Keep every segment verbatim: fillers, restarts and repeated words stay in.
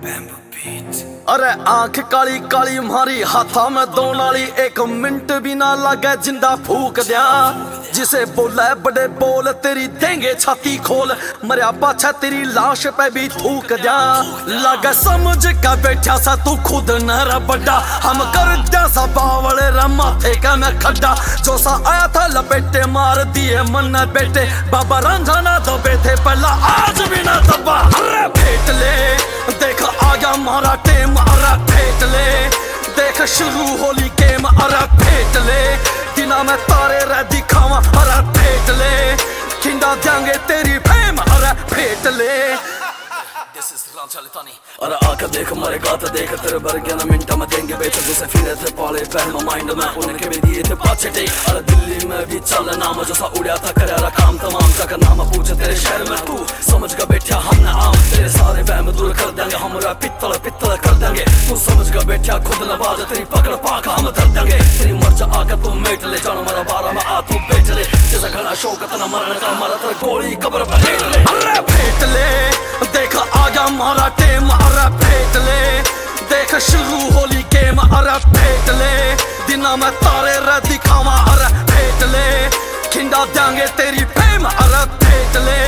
अरे आंख काली काली मारी हाथा में दो नाली एक मिनट भी ना लगे जिंदा फूक दिया जिसे बोले बड़े बोल तेरी देंगे छाती खोल मरिया पाछा तेरी लाश पे भी थूक दिया लगे समझ का बैठा सा तू खुद न रा बड़ा हम कर दिया सा बावले रा माथे का मैं खड्डा जो सा आया था लपेटे मार दिए मन बेटे बाबा रंझा ना तो बैठे पहला आज भी ना दबा अरे फेट ले देख आ गया मारा टेम अरे फेट ले देख शुरू होली गेम अरे फेट ले दिना में तारे रह दिखावा अरे फेट ले खिंडा देंगे तेरी फेम अरे फेट ले अरे आकर देख मरे गात देख तेरे बरगे ना मिनटा में देंगे बेच जैसे फिरे थे पाले पहले माइंड में उनके भी दिए थे पाछे टेक अरे दिल्ली में भी चल नाम जो सा उड़िया था करे काम तमाम तक नाम पूछे तेरे शहर में तू समझ का बैठा हमने आम तेरे सारे वहम दूर कर देंगे हमरा पित्तल पित्तल कर देंगे तू समझ का बैठा खुद नवाज तेरी पकड़ पाक हम धर देंगे तेरी मर्ज आकर तू मेट ले जानो मेरा बारा में आ तू बैठ ले जैसा घना शौक तना मरने का मरा तेरे गोली कब्र पर लेट ले अरे फेट ले देख आ गया मारा टेम अरे फेट ले देख शुरू होली गेम अरे फेट ले दिना में तारे रह दिखावा अरे फेट ले खिंडा देंगे तेरी फेम अरे फेट ले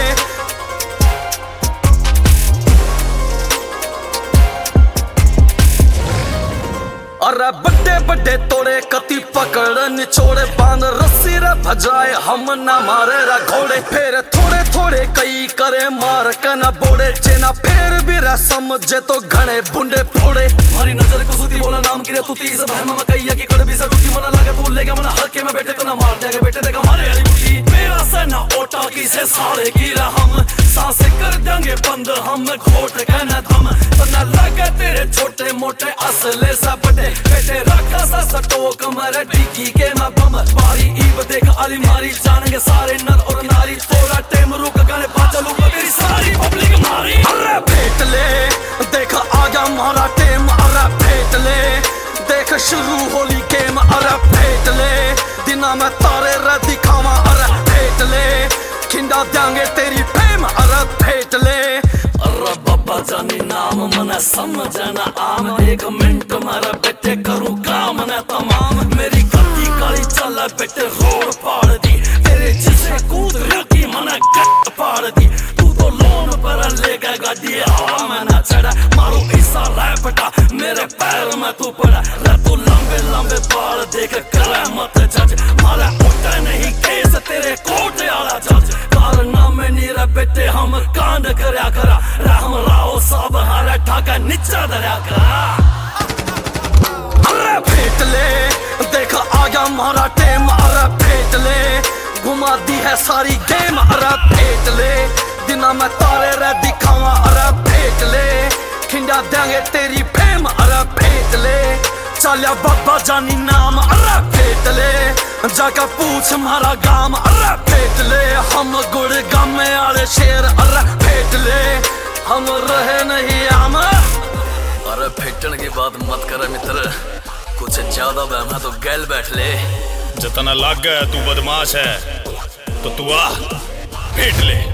अरे बड़े बड़े तोड़े कति पकड़ निचोड़े बांध रस्सी रे भजाए हम न मारे रा घोड़े फिर थोड़े थोड़े कई करे मार के न बोड़े चेना फिर भी रे समझे तो घने बुंडे फोड़े मारी नजर को सुती बोला नाम गिरे तू तीस बहन में कई की कर भी सा टूटी मना लगे तू लेगा मना हल्के में बैठे तो ना मार देगा बेटे देखा मारे वाली बुटी मेरा से ना ओटा की से सारे गिरा हम सांसें कर देंगे बंद हम घोट के न दम ना लगे तेरे छोटे मोटे असले सा बड़े बेटे रखा सा सटोक मरे डिकी के मैं बम बारी ईब देख अली मारी जानेंगे सारे नर और नारी थोड़ा टाइम रुक गाने पाचा लूप तेरी सारी पब्लिक मारी अरे फेट ले देख आ गया मारा टेम अरे फेट ले देख शुरू होली गेम अरे फेट ले दिना में तारे रह दिखावा अरे फेट ले खिंडा देंगे तेरी फेम अरे फेट ले अरे बाबा जानी नाम मना समझना आम एक मिनट मारा बेटे करूं काम न तमाम मेरी गलती काली चला बेटे रोड पाड़ दी तेरे जिसे कूद रखी मना गट पाड़ दी तू तो लोन पर लेगा गाड़ी आ मना चढ़ा मारो ऐसा रैपटा मेरे पैर में तू पड़ा रे तू लंबे लंबे बाल देख कर मत जज मारा उठा नहीं केस तेरे कोर्ट आला जज कारना में नीरा बेटे हम कांड करया करा राम राव साहब हारा ठाका नीचा दरिया करा अरे फेट ले देख आ गया मारा टेम अरे फेट ले घुमा दी है सारी गेम अरे फेट ले दिना में तारे रह दिखावा अरे फेट ले खिंडा देंगे तेरी फेम अरे फेट ले चलिया बाबा जानी नाम अरे फेट ले जाकर पूछ मारा गाम अरे फेट ले हम गुड़ गामे आले शेर अरे फेट ले हम रहे नहीं आम अरे फेटन की बात मत कर मित्र कुछ ज्यादा बहम है तो गैल बैठ ले जितना लग गया तू बदमाश है तो तू आ फेट ले।